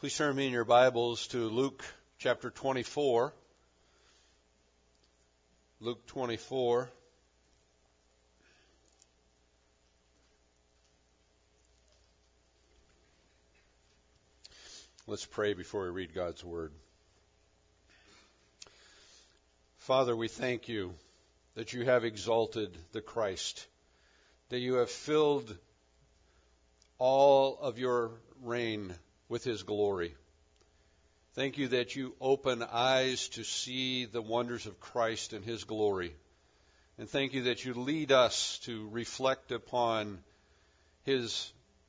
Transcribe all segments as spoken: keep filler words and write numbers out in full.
Please turn me in your Bibles to Luke chapter twenty-four. Luke twenty-four. Let's pray before we read God's Word. Father, we thank you that you have exalted the Christ, that you have filled all of your reign with his glory. Thank you that you open eyes to see the wonders of Christ and his glory. And thank you that you lead us to reflect upon his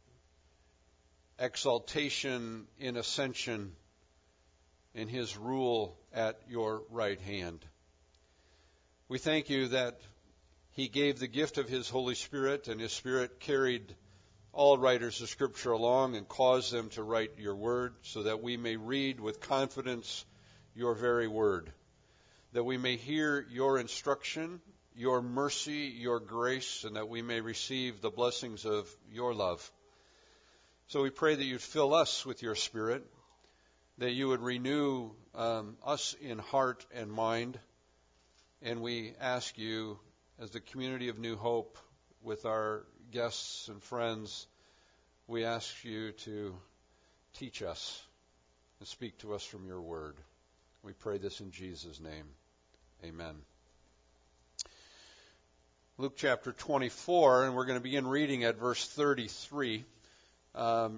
exaltation in ascension and his rule at your right hand. We thank you that he gave the gift of his Holy Spirit, and his Spirit carried all writers of Scripture along and caused them to write your word so that we may read with confidence your very word, that we may hear your instruction, your mercy, your grace, and that we may receive the blessings of your love. So we pray that you'd fill us with your Spirit, that you would renew um, us in heart and mind, and we ask you, as the community of New Hope, with our guests and friends, we ask you to teach us and speak to us from your word. We pray this in Jesus' name. Amen. Luke chapter twenty-four, and we're going to begin reading at verse thirty-three. Um,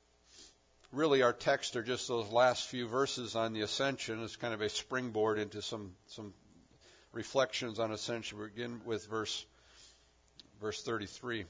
really, our text are just those last few verses on the ascension. It's kind of a springboard into some some reflections on ascension. We begin with verse verse thirty-three.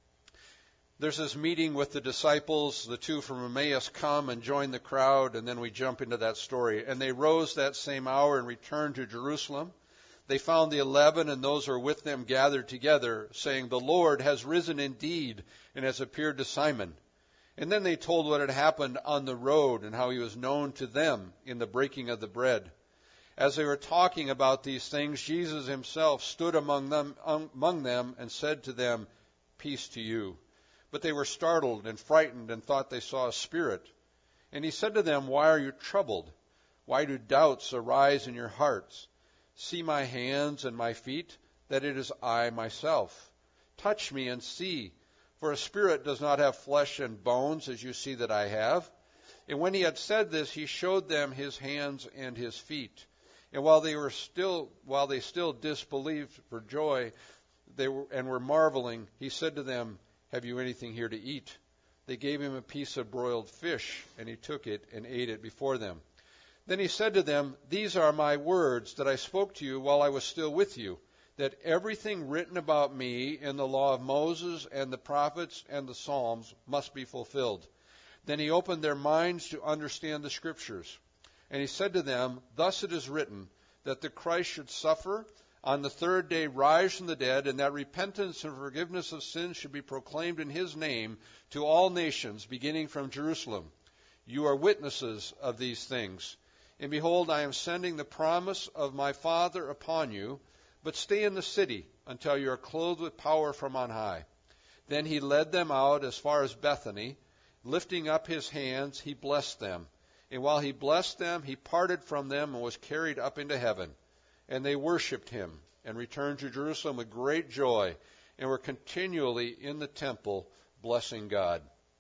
There's this meeting with the disciples. The two from Emmaus come and join the crowd, and then we jump into that story. And they rose that same hour and returned to Jerusalem. They found the eleven and those who were with them gathered together, saying, "The Lord has risen indeed and has appeared to Simon." And then they told what had happened on the road and how he was known to them in the breaking of the bread. As they were talking about these things, Jesus himself stood among them, among them and said to them, "Peace to you." But they were startled and frightened and thought they saw a spirit. And he said to them, "Why are you troubled? Why do doubts arise in your hearts? See my hands and my feet, that it is I myself. Touch me and see, for a spirit does not have flesh and bones, as you see that I have." And when he had said this, he showed them his hands and his feet. And while they were still, while they still disbelieved for joy, they were, and were marveling, he said to them, "Have you anything here to eat?" They gave him a piece of broiled fish, and he took it and ate it before them. Then he said to them, "These are my words that I spoke to you while I was still with you, that everything written about me in the law of Moses and the prophets and the Psalms must be fulfilled." Then he opened their minds to understand the Scriptures. And he said to them, "Thus it is written, that the Christ should suffer, on the third day rise from the dead, and that repentance and forgiveness of sins should be proclaimed in his name to all nations, beginning from Jerusalem. You are witnesses of these things. And behold, I am sending the promise of my Father upon you, but stay in the city until you are clothed with power from on high." Then he led them out as far as Bethany. Lifting up his hands, he blessed them. And while he blessed them, he parted from them and was carried up into heaven. And they worshipped him and returned to Jerusalem with great joy and were continually in the temple blessing God.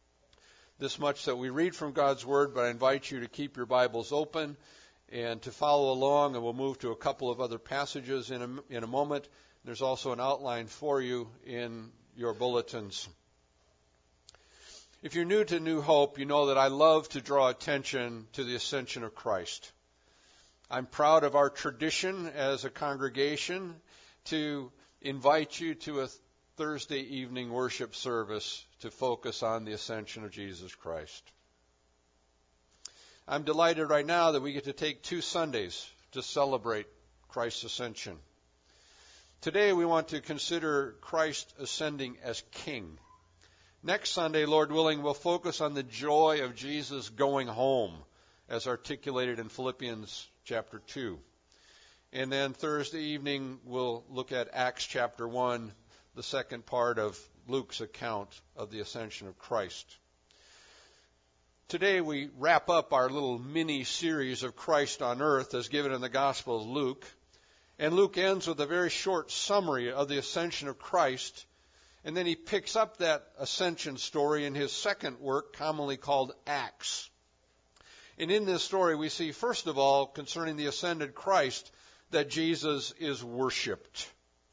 This much that we read from God's Word, but I invite you to keep your Bibles open and to follow along, and we'll move to a couple of other passages in a, in a moment. There's also an outline for you in your bulletins. If you're new to New Hope, you know that I love to draw attention to the ascension of Christ. I'm proud of our tradition as a congregation to invite you to a Thursday evening worship service to focus on the ascension of Jesus Christ. I'm delighted right now that we get to take two Sundays to celebrate Christ's ascension. Today we want to consider Christ ascending as King. Next Sunday, Lord willing, we'll focus on the joy of Jesus going home, as articulated in Philippians chapter two. And then Thursday evening, we'll look at Acts chapter one, the second part of Luke's account of the ascension of Christ. Today we wrap up our little mini-series of Christ on earth as given in the Gospel of Luke. And Luke ends with a very short summary of the ascension of Christ. And then he picks up that ascension story in his second work, commonly called Acts. And in this story we see, first of all, concerning the ascended Christ, that Jesus is worshipped.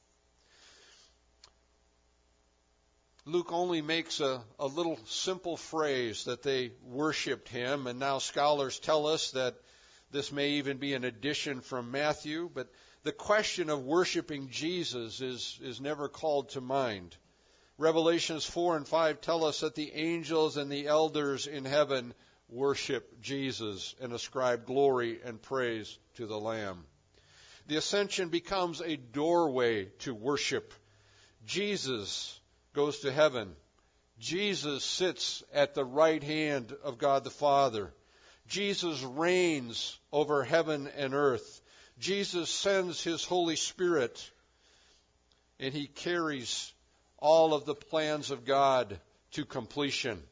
Luke only makes a, a little simple phrase that they worshipped him, and now scholars tell us that this may even be an addition from Matthew, but the question of worshiping Jesus is, is never called to mind. Revelations four and five tell us that the angels and the elders in heaven worship Jesus and ascribe glory and praise to the Lamb. The ascension becomes a doorway to worship. Jesus goes to heaven. Jesus sits at the right hand of God the Father. Jesus reigns over heaven and earth. Jesus sends his Holy Spirit, and he carries all of the plans of God to completion.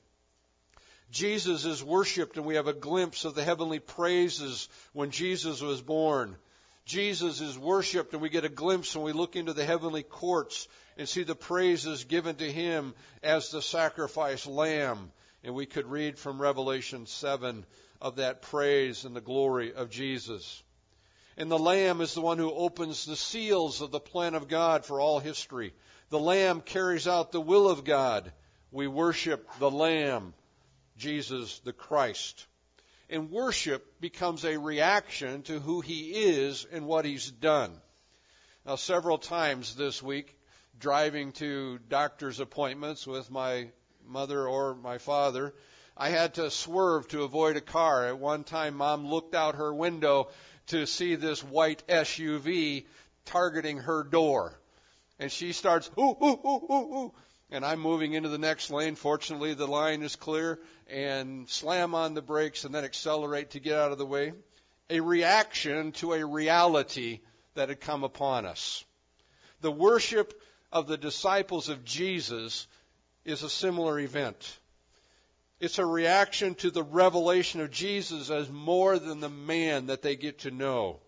Jesus is worshipped, and we have a glimpse of the heavenly praises when Jesus was born. Jesus is worshipped, and we get a glimpse when we look into the heavenly courts and see the praises given to him as the sacrifice lamb. And we could read from Revelation seven of that praise and the glory of Jesus. And the Lamb is the one who opens the seals of the plan of God for all history. The Lamb carries out the will of God. We worship the Lamb, Jesus the Christ. And worship becomes a reaction to who he is and what he's done. Now, several times this week, driving to doctor's appointments with my mother or my father, I had to swerve to avoid a car. At one time, Mom looked out her window to see this white S U V targeting her door. And she starts, ooh, ooh, ooh, ooh, ooh. And I'm moving into the next lane. Fortunately, the line is clear, and slam on the brakes and then accelerate to get out of the way. A reaction to a reality that had come upon us. The worship of the disciples of Jesus is a similar event. It's a reaction to the revelation of Jesus as more than the man that they get to know.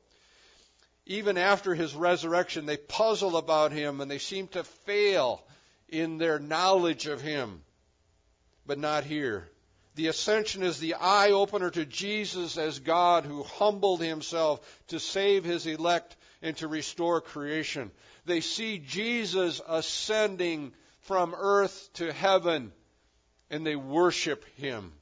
Even after his resurrection, they puzzle about him and they seem to fail in their knowledge of him. But not here. The ascension is the eye-opener to Jesus as God who humbled himself to save his elect and to restore creation. They see Jesus ascending from earth to heaven, and they worship him.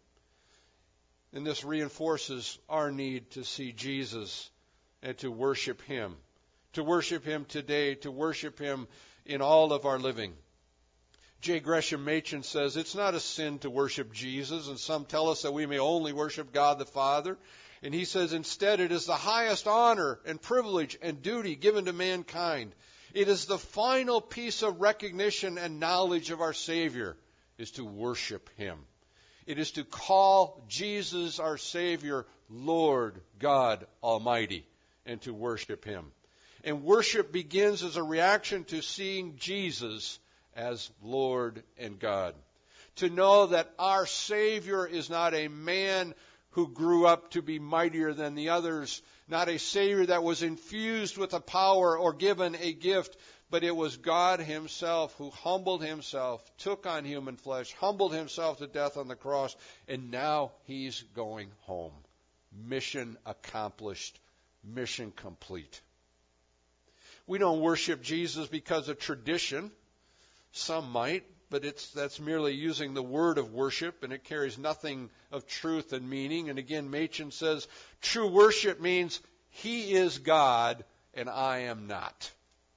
And this reinforces our need to see Jesus and to worship him. To worship him today, to worship him in all of our living. J. Gresham Machen says, it's not a sin to worship Jesus, and some tell us that we may only worship God the Father. And he says, instead, it is the highest honor and privilege and duty given to mankind. It is the final piece of recognition and knowledge of our Savior, is to worship him. It is to call Jesus, our Savior, Lord God Almighty, and to worship him. And worship begins as a reaction to seeing Jesus as Lord and God. To know that our Savior is not a man who grew up to be mightier than the others, not a Savior that was infused with a power or given a gift, but it was God himself who humbled himself, took on human flesh, humbled himself to death on the cross, and now he's going home. Mission accomplished, mission complete. We don't worship Jesus because of tradition. Some might, but it's that's merely using the word of worship, and it carries nothing of truth and meaning. And again, Machen says, true worship means he is God and I am not.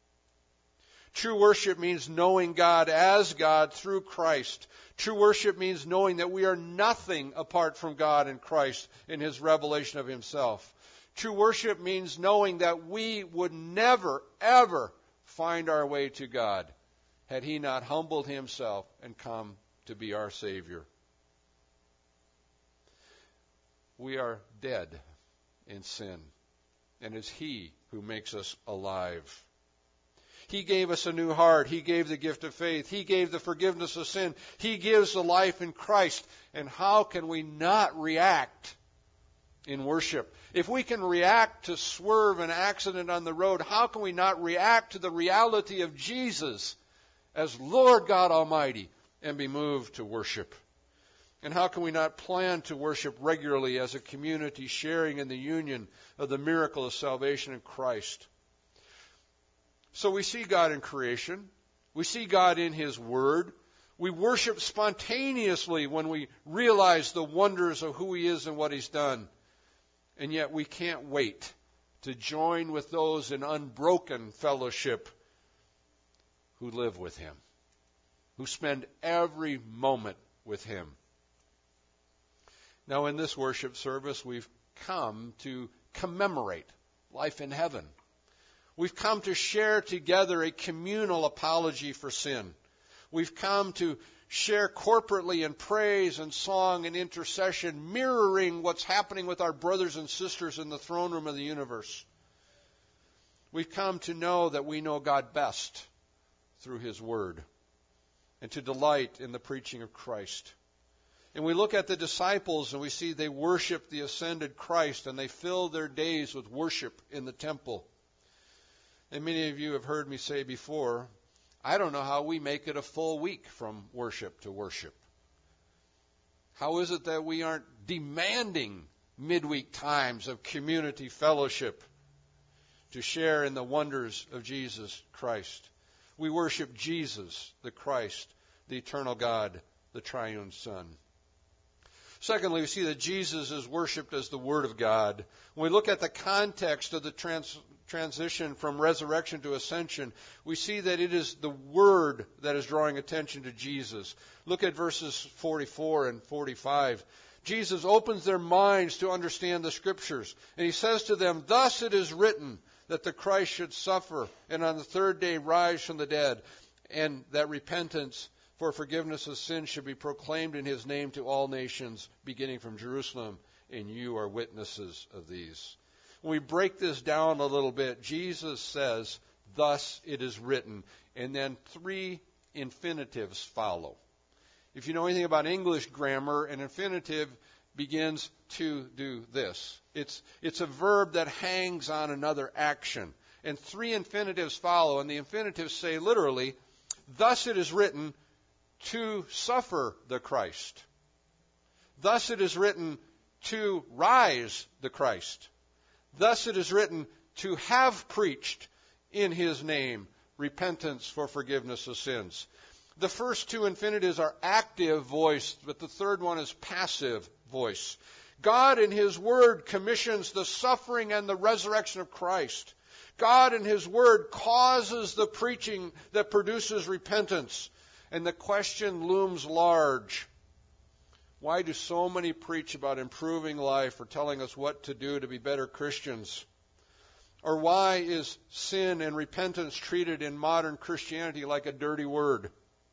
True worship means knowing God as God through Christ. True worship means knowing that we are nothing apart from God and Christ in his revelation of himself. True worship means knowing that we would never, ever find our way to God had he not humbled himself and come to be our Savior. We are dead in sin, and it's he who makes us alive. He gave us a new heart. He gave the gift of faith. He gave the forgiveness of sin. He gives the life in Christ. And how can we not react in worship? If we can react to swerve and accident on the road, how can we not react to the reality of Jesus as Lord God Almighty and be moved to worship? And how can we not plan to worship regularly as a community, sharing in the union of the miracle of salvation in Christ? So we see God in creation. We see God in His Word. We worship spontaneously when we realize the wonders of who He is and what He's done. And yet we can't wait to join with those in unbroken fellowship who live with Him, who spend every moment with Him. Now, in this worship service, we've come to commemorate life in heaven. We've come to share together a communal apology for sin. We've come to share corporately in praise and song and intercession, mirroring what's happening with our brothers and sisters in the throne room of the universe. We've come to know that we know God best through His Word and to delight in the preaching of Christ. And we look at the disciples and we see they worship the ascended Christ and they fill their days with worship in the temple. And many of you have heard me say before, I don't know how we make it a full week from worship to worship. How is it that we aren't demanding midweek times of community fellowship to share in the wonders of Jesus Christ? We worship Jesus, the Christ, the eternal God, the triune Son. Secondly, we see that Jesus is worshipped as the Word of God. When we look at the context of the trans- transition from resurrection to ascension, we see that it is the Word that is drawing attention to Jesus. Look at verses forty-four and forty-five. Jesus opens their minds to understand the Scriptures, and He says to them, "Thus it is written that the Christ should suffer, and on the third day rise from the dead, and that repentance for forgiveness of sins should be proclaimed in His name to all nations, beginning from Jerusalem, and you are witnesses of these." When we break this down a little bit, Jesus says, "Thus it is written," and then three infinitives follow. If you know anything about English grammar, an infinitive begins to do this. It's, it's a verb that hangs on another action. And three infinitives follow, and the infinitives say literally, "Thus it is written to suffer the Christ. Thus it is written to rise the Christ. Thus it is written to have preached in His name repentance for forgiveness of sins." The first two infinitives are active voice, but the third one is passive voice. God in His Word commissions the suffering and the resurrection of Christ. God in His Word causes the preaching that produces repentance. And the question looms large. Why do so many preach about improving life or telling us what to do to be better Christians? Or why is sin and repentance treated in modern Christianity like a dirty word?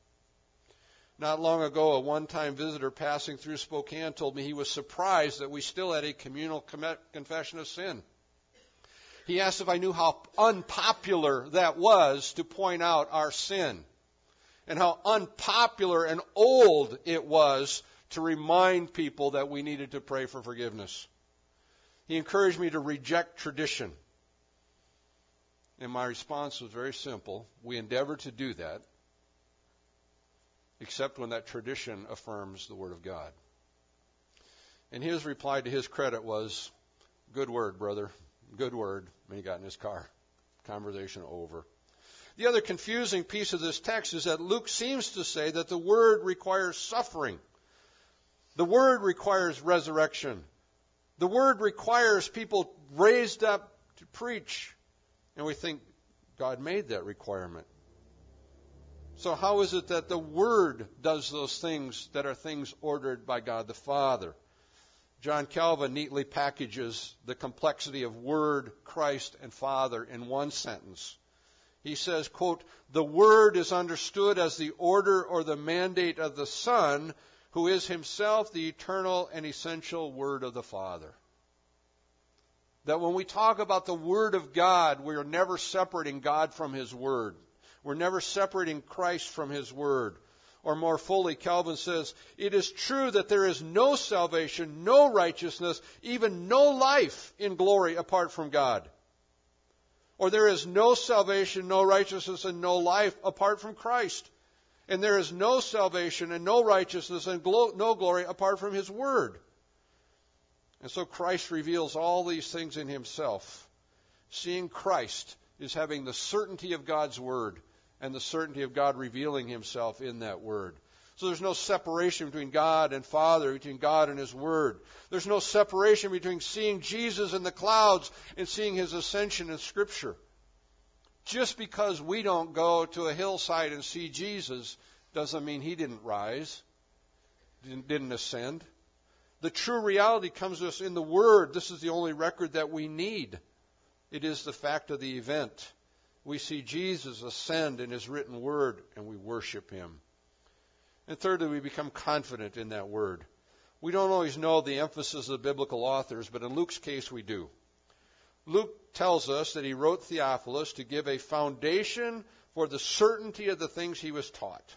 Not long ago, a one-time visitor passing through Spokane told me he was surprised that we still had a communal confession of sin. He asked if I knew how unpopular that was to point out our sin, and how unpopular and old it was to remind people that we needed to pray for forgiveness. He encouraged me to reject tradition. And my response was very simple. We endeavor to do that, except when that tradition affirms the Word of God. And his reply, to his credit, was, "Good word, brother. Good word." And he got in his car. Conversation over. The other confusing piece of this text is that Luke seems to say that the Word requires suffering. The Word requires resurrection. The Word requires people raised up to preach. And we think God made that requirement. So how is it that the Word does those things that are things ordered by God the Father? John Calvin neatly packages the complexity of Word, Christ, and Father in one sentence. He says, quote, "The Word is understood as the order or the mandate of the Son, who is Himself the eternal and essential Word of the Father." That when we talk about the Word of God, we are never separating God from His Word. We're never separating Christ from his word. Or more fully, Calvin says, it is true that there is no salvation, no righteousness, even no life in glory apart from God. Or there is no salvation, no righteousness, and no life apart from Christ. And there is no salvation and no righteousness and glo- no glory apart from his word. And so Christ reveals all these things in himself. Seeing Christ is having the certainty of God's word and the certainty of God revealing himself in that word. So there's no separation between God and Father, between God and his word. There's no separation between seeing Jesus in the clouds and seeing his ascension in Scripture. Just because we don't go to a hillside and see Jesus doesn't mean he didn't rise, didn't, didn't ascend. The true reality comes to us in the Word. This is the only record that we need. It is the fact of the event. We see Jesus ascend in his written Word, and we worship him. And thirdly, we become confident in that Word. We don't always know the emphasis of the biblical authors, but in Luke's case we do. Luke tells us that he wrote Theophilus to give a foundation for the certainty of the things he was taught.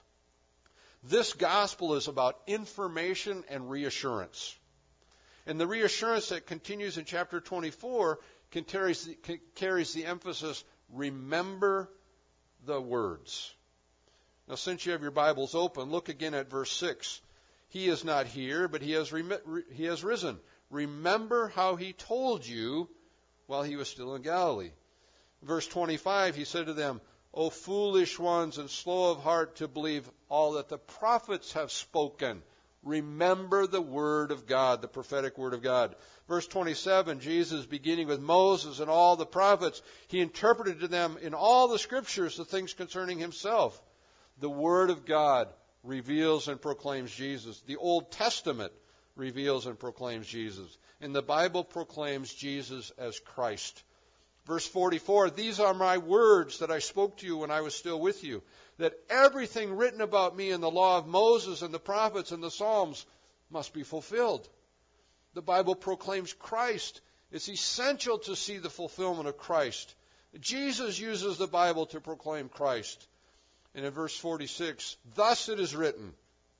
This gospel is about information and reassurance. And the reassurance that continues in chapter twenty-four can carries, the, can, carries the emphasis, remember the words. Now, since you have your Bibles open, look again at verse six. He is not here, but he has, rem- he has risen. Remember how he told you while he was still in Galilee. Verse twenty-five, he said to them, O foolish ones and slow of heart to believe all that the prophets have spoken. Remember the word of God, the prophetic word of God. Verse twenty-seven, Jesus, beginning with Moses and all the prophets, he interpreted to them in all the scriptures the things concerning himself. The word of God reveals and proclaims Jesus. The Old Testament reveals and proclaims Jesus. And the Bible proclaims Jesus as Christ. Verse forty-four, these are my words that I spoke to you when I was still with you, that everything written about me in the law of Moses and the prophets and the Psalms must be fulfilled. The Bible proclaims Christ. It's essential to see the fulfillment of Christ. Jesus uses the Bible to proclaim Christ. And in verse forty-six, thus it is written,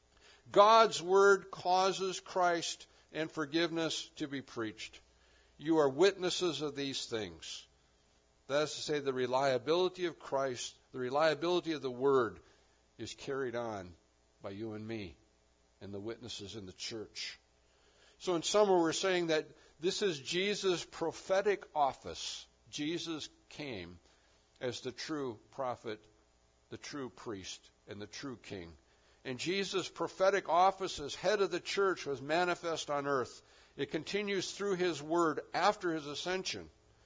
God's word causes Christ and forgiveness to be preached. You are witnesses of these things. That is to say, the reliability of Christ, the reliability of the Word is carried on by you and me and the witnesses in the church. So in summary, we're saying that this is Jesus' prophetic office. Jesus came as the true prophet, the true priest, and the true king. And Jesus' prophetic office as head of the church was manifest on earth. It continues through his word after his ascension.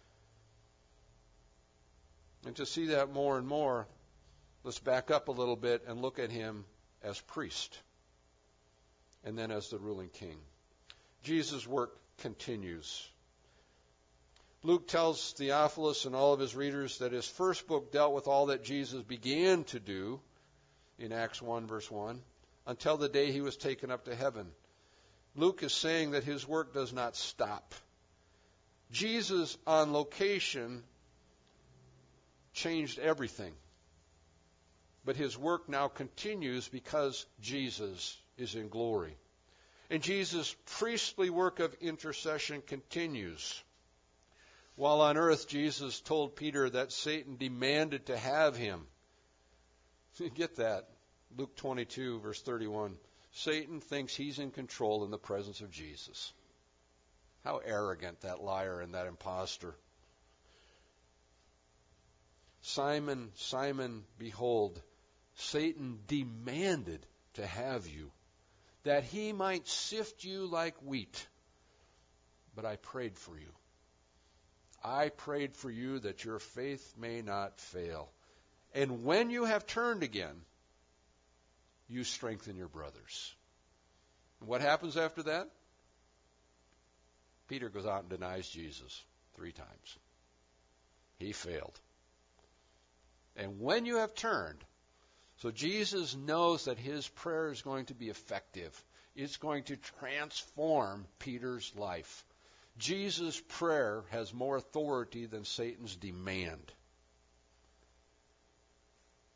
And to see that more and more, let's back up a little bit and look at him as priest and then as the ruling king. Jesus' work continues. Luke tells Theophilus and all of his readers that his first book dealt with all that Jesus began to do in Acts one, verse one, until the day he was taken up to heaven. Luke is saying that his work does not stop. Jesus on location changed everything. But his work now continues because Jesus is in glory. And Jesus' priestly work of intercession continues. While on earth, Jesus told Peter that Satan demanded to have him. Get that? Luke twenty-two, verse thirty-one. Satan thinks he's in control in the presence of Jesus. How arrogant that liar and that impostor. Simon, Simon, behold, Satan demanded to have you, that he might sift you like wheat. But I prayed for you. I prayed for you that your faith may not fail. And when you have turned again, you strengthen your brothers. And what happens after that? Peter goes out and denies Jesus three times. He failed. And when you have turned, so Jesus knows that his prayer is going to be effective. It's going to transform Peter's life. Jesus' prayer has more authority than Satan's demand.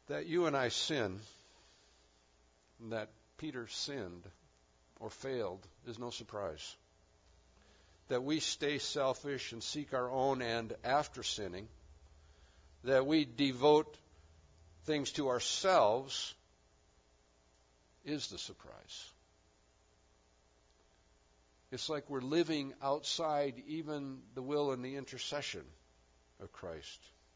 That you and I sin, and that Peter sinned or failed, is no surprise. That we stay selfish and seek our own end after sinning, that we devote things to ourselves, is the surprise. It's like we're living outside even the will and the intercession of Christ.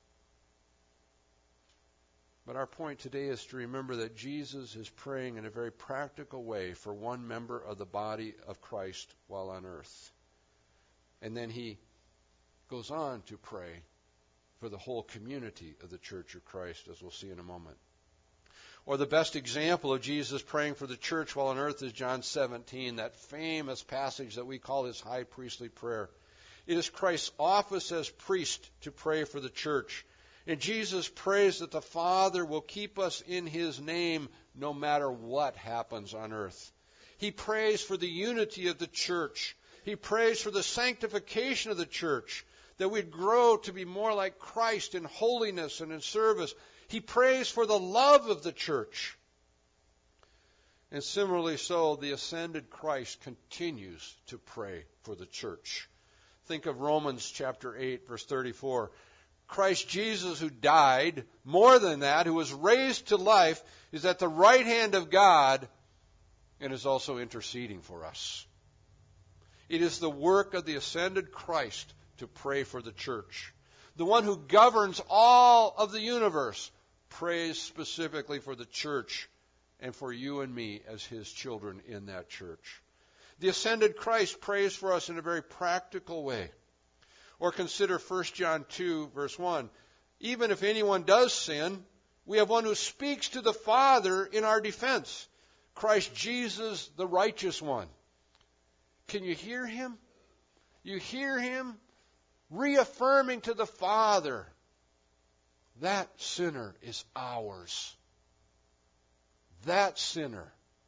But our point today is to remember that Jesus is praying in a very practical way for one member of the body of Christ while on earth. And then he goes on to pray for the whole community of the Church of Christ, as we'll see in a moment. Or the best example of Jesus praying for the church while on earth is John seventeen, that famous passage that we call his high priestly prayer. It is Christ's office as priest to pray for the church. And Jesus prays that the Father will keep us in his name no matter what happens on earth. He prays for the unity of the church. He prays for the sanctification of the church, that we'd grow to be more like Christ in holiness and in service. He prays for the love of the church. And similarly so, the ascended Christ continues to pray for the church. Think of Romans chapter eight, verse thirty-four. Christ Jesus, who died, more than that, who was raised to life, is at the right hand of God and is also interceding for us. It is the work of the ascended Christ to pray for the church. The one who governs all of the universe prays specifically for the church and for you and me as his children in that church. The ascended Christ prays for us in a very practical way. Or consider First John two, verse one. Even if anyone does sin, we have one who speaks to the Father in our defense, Christ Jesus, the righteous one. Can you hear him? You hear him reaffirming to the Father, that sinner is ours. That sinner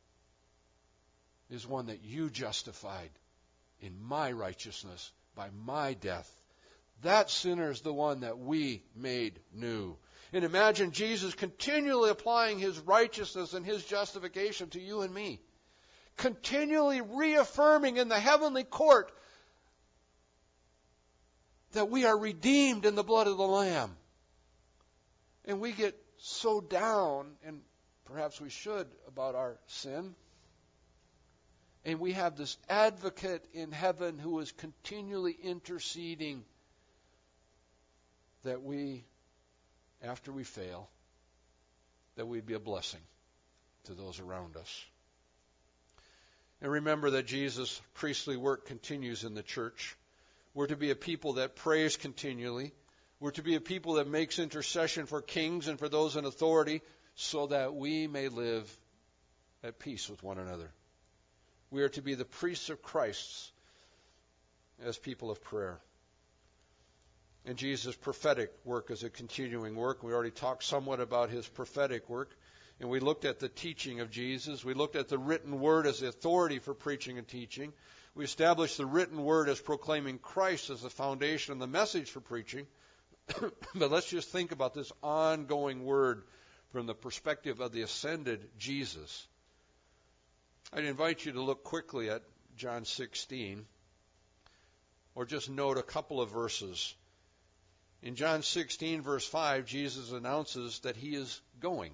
is one that you justified in my righteousness by my death. That sinner is the one that we made new. And imagine Jesus continually applying his righteousness and his justification to you and me. Continually reaffirming in the heavenly court that we are redeemed in the blood of the Lamb. And we get so down, and perhaps we should, about our sin. And we have this advocate in heaven who is continually interceding that we, after we fail, that we'd be a blessing to those around us. And remember that Jesus' priestly work continues in the church. We're to be a people that prays continually. We're to be a people that makes intercession for kings and for those in authority so that we may live at peace with one another. We are to be the priests of Christ as people of prayer. And Jesus' prophetic work is a continuing work. We already talked somewhat about his prophetic work. And we looked at the teaching of Jesus. We looked at the written word as the authority for preaching and teaching. We established the written word as proclaiming Christ as the foundation and the message for preaching. But let's just think about this ongoing word from the perspective of the ascended Jesus. I'd invite you to look quickly at John sixteen, or just note a couple of verses. In John sixteen, verse five, Jesus announces that he is going.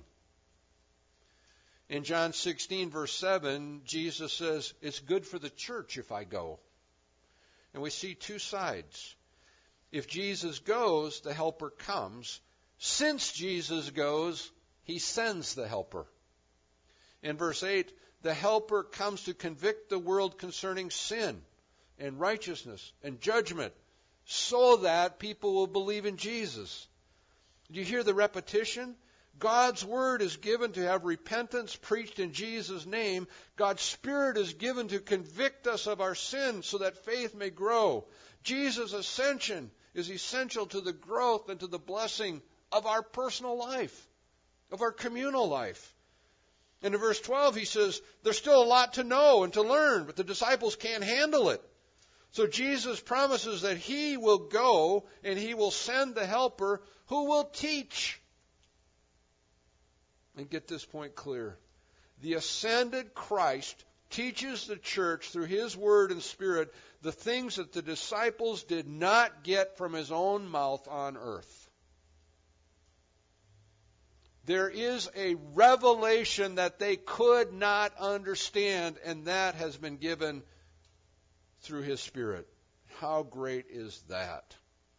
In John sixteen, verse seven, Jesus says, it's good for the church if I go. And we see two sides. If Jesus goes, the helper comes. Since Jesus goes, he sends the helper. In verse eight, the helper comes to convict the world concerning sin and righteousness and judgment so that people will believe in Jesus. Do you hear the repetition? God's word is given to have repentance preached in Jesus' name. God's Spirit is given to convict us of our sin so that faith may grow. Jesus' ascension is essential to the growth and to the blessing of our personal life, of our communal life. And in verse twelve, he says, there's still a lot to know and to learn, but the disciples can't handle it. So Jesus promises that he will go and he will send the helper who will teach. and get this point clear. The ascended Christ teaches the church through His Word and Spirit the things that the disciples did not get from His own mouth on earth. There is a revelation that they could not understand, and that has been given through His Spirit. How great is that?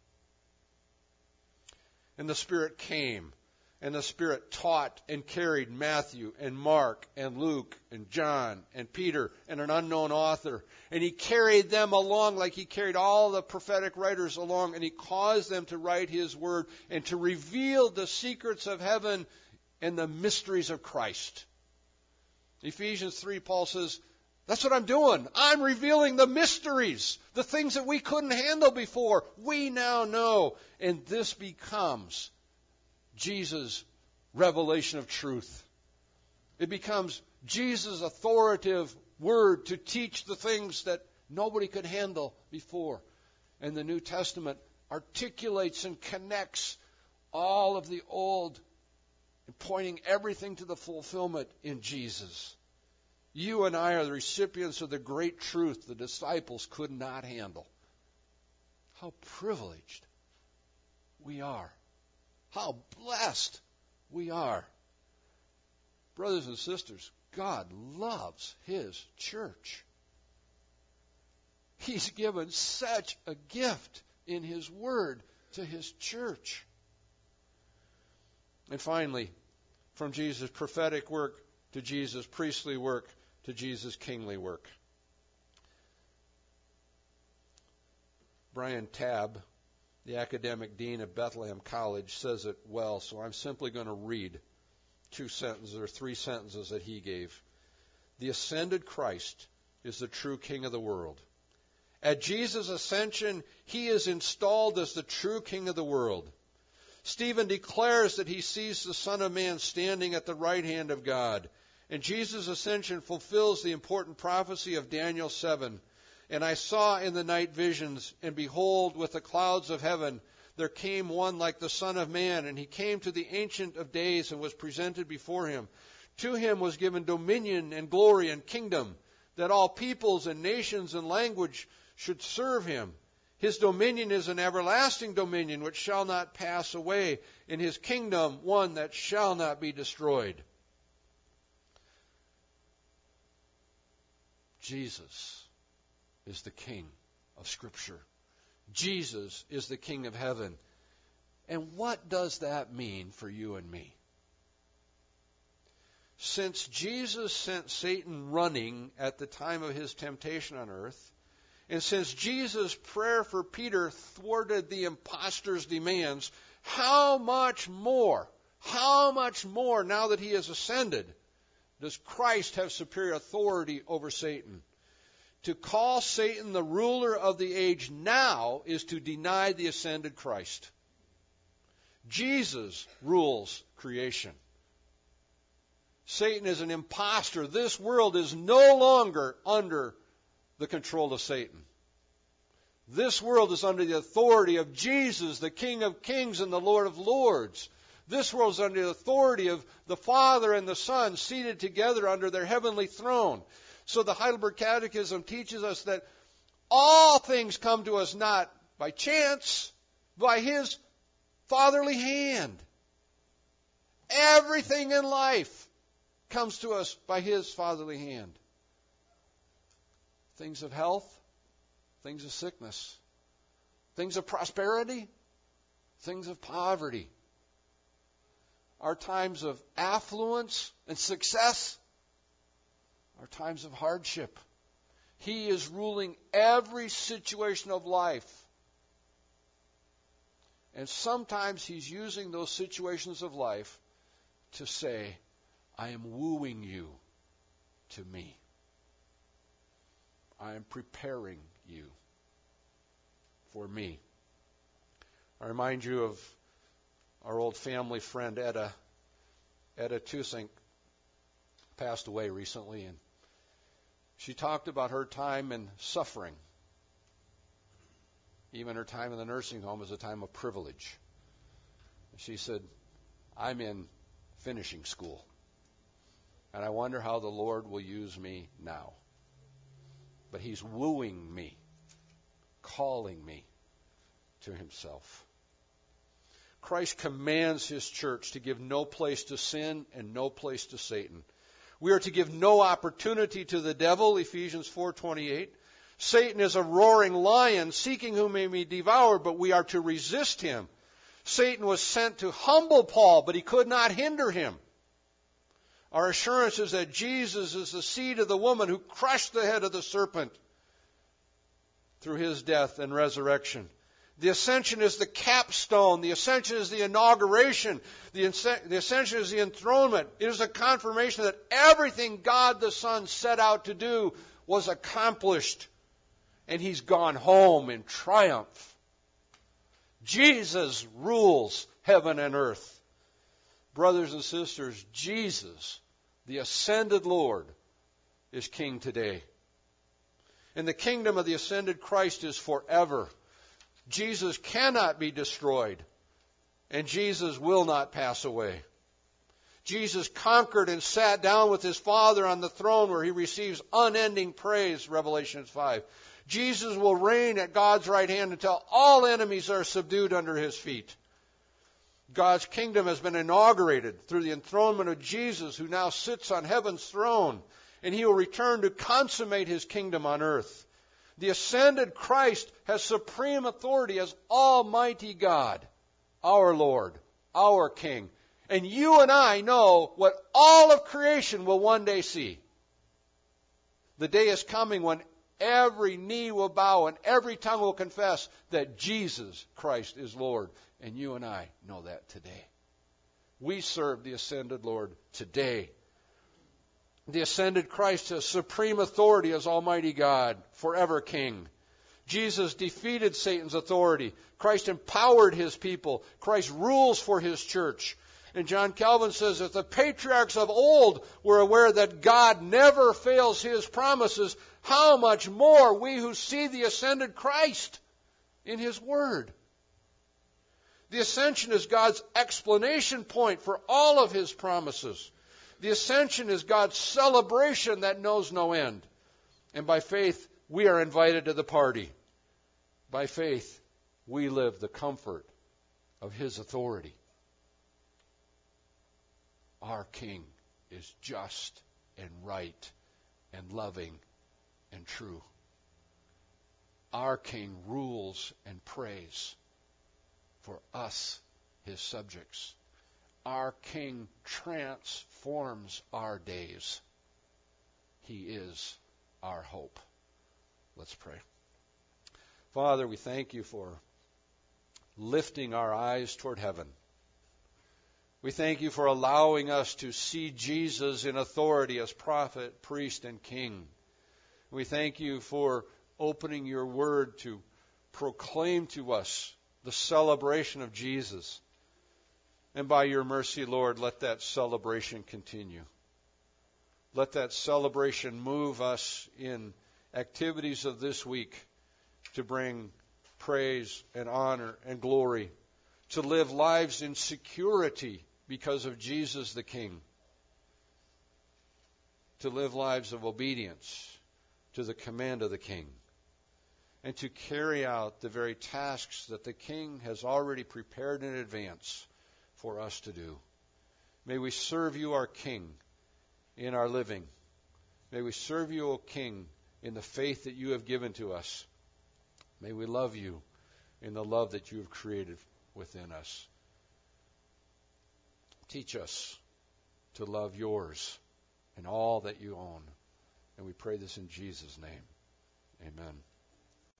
And the Spirit came, and the Spirit taught and carried Matthew and Mark and Luke and John and Peter and an unknown author. And He carried them along like He carried all the prophetic writers along, and He caused them to write His Word and to reveal the secrets of heaven and the mysteries of Christ. Ephesians three, Paul says, that's what I'm doing. I'm revealing the mysteries, the things that we couldn't handle before. We now know. And this becomes Jesus' revelation of truth. It becomes Jesus' authoritative word to teach the things that nobody could handle before. And the New Testament articulates and connects all of the old, and pointing everything to the fulfillment in Jesus. You and I are the recipients of the great truth the disciples could not handle. How privileged we are. How blessed we are. Brothers and sisters, God loves His church. He's given such a gift in His Word to His church. And finally, from Jesus' prophetic work to Jesus' priestly work to Jesus' kingly work. Brian Tabb, the academic dean of Bethlehem College, says it well, so I'm simply going to read two sentences or three sentences that he gave. The ascended Christ is the true King of the world. At Jesus' ascension, He is installed as the true King of the world. Stephen declares that he sees the Son of Man standing at the right hand of God. And Jesus' ascension fulfills the important prophecy of Daniel seven. And I saw in the night visions, and behold, with the clouds of heaven, there came one like the Son of Man, and He came to the Ancient of Days and was presented before Him. To Him was given dominion and glory and kingdom, that all peoples and nations and language should serve Him. His dominion is an everlasting dominion which shall not pass away, in His kingdom one that shall not be destroyed. Jesus is the King of Scripture. Jesus is the King of heaven. And what does that mean for you and me? Since Jesus sent Satan running at the time of His temptation on earth, and since Jesus' prayer for Peter thwarted the impostor's demands, how much more, how much more now that He has ascended, does Christ have superior authority over Satan? To call Satan the ruler of the age now is to deny the ascended Christ. Jesus rules creation. Satan is an impostor. This world is no longer under the control of Satan. This world is under the authority of Jesus, the King of Kings and the Lord of Lords. This world is under the authority of the Father and the Son seated together under their heavenly throne. So the Heidelberg Catechism teaches us that all things come to us not by chance, by His fatherly hand. Everything in life comes to us by His fatherly hand. Things of health, things of sickness, things of prosperity, things of poverty. Our times of affluence and success, our times of hardship. He is ruling every situation of life. And sometimes He's using those situations of life to say, I am wooing you to me. I am preparing you for me. I remind you of our old family friend, Etta. Etta Tusink passed away recently, and she talked about her time in suffering. Even her time in the nursing home was a time of privilege. She said, I'm in finishing school. And I wonder how the Lord will use me now. But He's wooing me, calling me to Himself. Christ commands His church to give no place to sin and no place to Satan. We are to give no opportunity to the devil, Ephesians four twenty-eight. Satan is a roaring lion seeking whom he may devour, but we are to resist him. Satan was sent to humble Paul, but he could not hinder him. Our assurance is that Jesus is the seed of the woman who crushed the head of the serpent through His death and resurrection. The ascension is the capstone. The ascension is the inauguration. The, the ascension is the enthronement. It is a confirmation that everything God the Son set out to do was accomplished. And He's gone home in triumph. Jesus rules heaven and earth. Brothers and sisters, Jesus, the ascended Lord, is King today. And the kingdom of the ascended Christ is forever. Jesus cannot be destroyed, and Jesus will not pass away. Jesus conquered and sat down with His Father on the throne where He receives unending praise, Revelation five. Jesus will reign at God's right hand until all enemies are subdued under His feet. God's kingdom has been inaugurated through the enthronement of Jesus, who now sits on heaven's throne, and He will return to consummate His kingdom on earth. The ascended Christ has supreme authority as Almighty God, our Lord, our King. And you and I know what all of creation will one day see. The day is coming when every knee will bow and every tongue will confess that Jesus Christ is Lord. And you and I know that today. We serve the ascended Lord today. The ascended Christ has supreme authority as Almighty God, forever King. Jesus defeated Satan's authority. Christ empowered His people. Christ rules for His church. And John Calvin says, if the patriarchs of old were aware that God never fails His promises, how much more we who see the ascended Christ in His Word. The ascension is God's explanation point for all of His promises. The ascension is God's celebration that knows no end. And by faith, we are invited to the party. By faith, we live the comfort of His authority. Our King is just and right and loving and true. Our King rules and prays for us, His subjects. Our King transforms our days. He is our hope. Let's pray. Father, we thank You for lifting our eyes toward heaven. We thank You for allowing us to see Jesus in authority as prophet, priest, and king. We thank You for opening Your word to proclaim to us the celebration of Jesus. And by Your mercy, Lord, let that celebration continue. Let that celebration move us in activities of this week to bring praise and honor and glory, to live lives in security because of Jesus the King, to live lives of obedience to the command of the King, and to carry out the very tasks that the King has already prepared in advance for us to do. May we serve You, our King, in our living. May we serve You, O King, in the faith that You have given to us. May we love You in the love that You have created within us. Teach us to love Yours and all that You own. And we pray this in Jesus' name. Amen.